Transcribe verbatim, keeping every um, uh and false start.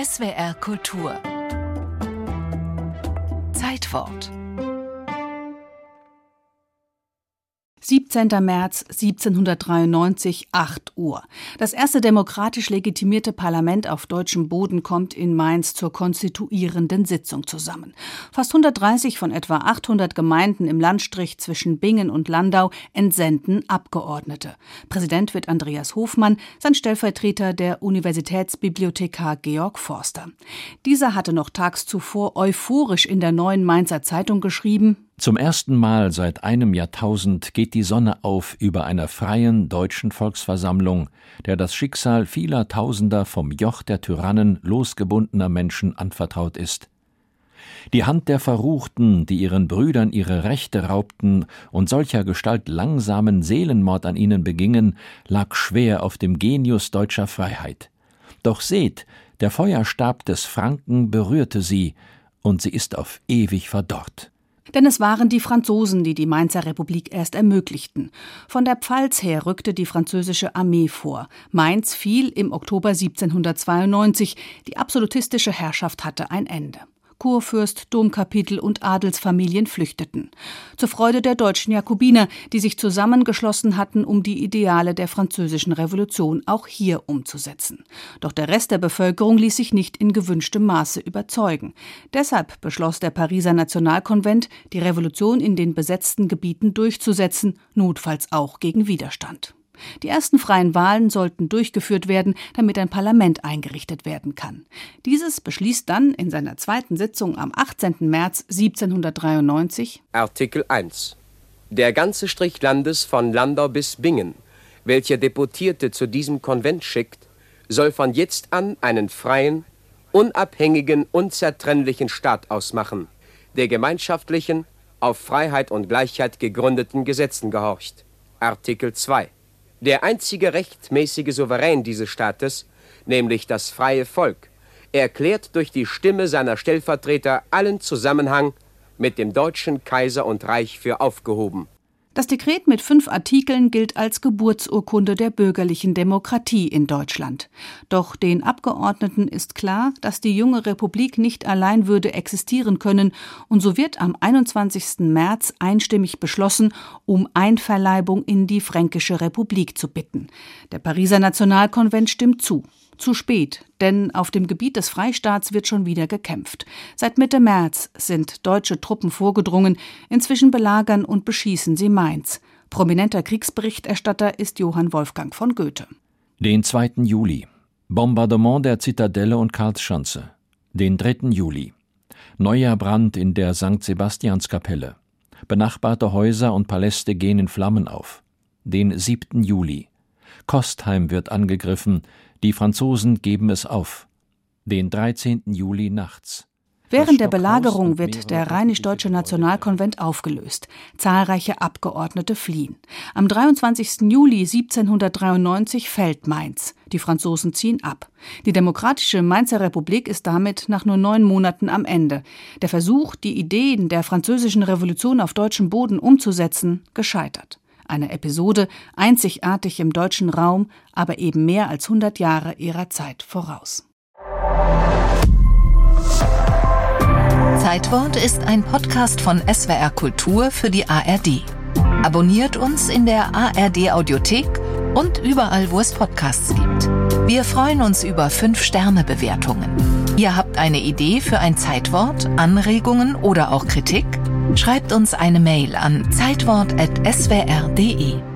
S W R Kultur Zeitwort siebzehnter März siebzehnhundertdreiundneunzig, acht Uhr. Das erste demokratisch legitimierte Parlament auf deutschem Boden kommt in Mainz zur konstituierenden Sitzung zusammen. Fast hundertdreißig von etwa achthundert Gemeinden im Landstrich zwischen Bingen und Landau entsenden Abgeordnete. Präsident wird Andreas Hofmann, sein Stellvertreter der Universitätsbibliothekar Georg Forster. Dieser hatte noch tags zuvor euphorisch in der Neuen Mainzer Zeitung geschrieben: Zum ersten Mal seit einem Jahrtausend geht die Sonne auf über einer freien deutschen Volksversammlung, der das Schicksal vieler Tausender vom Joch der Tyrannen losgebundener Menschen anvertraut ist. Die Hand der Verruchten, die ihren Brüdern ihre Rechte raubten und solcher Gestalt langsamen Seelenmord an ihnen begingen, lag schwer auf dem Genius deutscher Freiheit. Doch seht, der Feuerstab des Franken berührte sie, und sie ist auf ewig verdorrt. Denn es waren die Franzosen, die die Mainzer Republik erst ermöglichten. Von der Pfalz her rückte die französische Armee vor. Mainz fiel im Oktober siebzehnhundertzweiundneunzig. Die absolutistische Herrschaft hatte ein Ende. Kurfürst, Domkapitel und Adelsfamilien flüchteten. Zur Freude der deutschen Jakobiner, die sich zusammengeschlossen hatten, um die Ideale der französischen Revolution auch hier umzusetzen. Doch der Rest der Bevölkerung ließ sich nicht in gewünschtem Maße überzeugen. Deshalb beschloss der Pariser Nationalkonvent, die Revolution in den besetzten Gebieten durchzusetzen, notfalls auch gegen Widerstand. Die ersten freien Wahlen sollten durchgeführt werden, damit ein Parlament eingerichtet werden kann. Dieses beschließt dann in seiner zweiten Sitzung am achtzehnten März siebzehnhundertdreiundneunzig Artikel eins. Der ganze Strich Landes von Landau bis Bingen, welcher Deputierte zu diesem Konvent schickt, soll von jetzt an einen freien, unabhängigen, unzertrennlichen Staat ausmachen, der gemeinschaftlichen, auf Freiheit und Gleichheit gegründeten Gesetzen gehorcht. Artikel zwei. Der einzige rechtmäßige Souverän dieses Staates, nämlich das freie Volk, erklärt durch die Stimme seiner Stellvertreter allen Zusammenhang mit dem deutschen Kaiser und Reich für aufgehoben. Das Dekret mit fünf Artikeln gilt als Geburtsurkunde der bürgerlichen Demokratie in Deutschland. Doch den Abgeordneten ist klar, dass die junge Republik nicht allein würde existieren können, und so wird am einundzwanzigsten März einstimmig beschlossen, um Einverleibung in die Fränkische Republik zu bitten. Der Pariser Nationalkonvent stimmt zu. Zu spät, denn auf dem Gebiet des Freistaats wird schon wieder gekämpft. Seit Mitte März sind deutsche Truppen vorgedrungen, inzwischen belagern und beschießen sie Mainz. Prominenter Kriegsberichterstatter ist Johann Wolfgang von Goethe. Den zweiten Juli. Bombardement der Zitadelle und Karlsschanze. Den dritten Juli. Neuer Brand in der Sankt Sebastianskapelle. Benachbarte Häuser und Paläste gehen in Flammen auf. Den siebten Juli. Kostheim wird angegriffen. Die Franzosen geben es auf. Den dreizehnten Juli nachts. Während der Belagerung wird der Rheinisch-Deutsche Nationalkonvent aufgelöst. Zahlreiche Abgeordnete fliehen. Am dreiundzwanzigsten Juli siebzehnhundertdreiundneunzig fällt Mainz. Die Franzosen ziehen ab. Die demokratische Mainzer Republik ist damit nach nur neun Monaten am Ende. Der Versuch, die Ideen der französischen Revolution auf deutschem Boden umzusetzen, gescheitert. Eine Episode, einzigartig im deutschen Raum, aber eben mehr als hundert Jahre ihrer Zeit voraus. Zeitwort ist ein Podcast von S W R Kultur für die A R D. Abonniert uns in der A R D Audiothek und überall, wo es Podcasts gibt. Wir freuen uns über fünf Sterne Bewertungen. Ihr habt eine Idee für ein Zeitwort, Anregungen oder auch Kritik? Schreibt uns eine Mail an zeitwort at s w r punkt d e.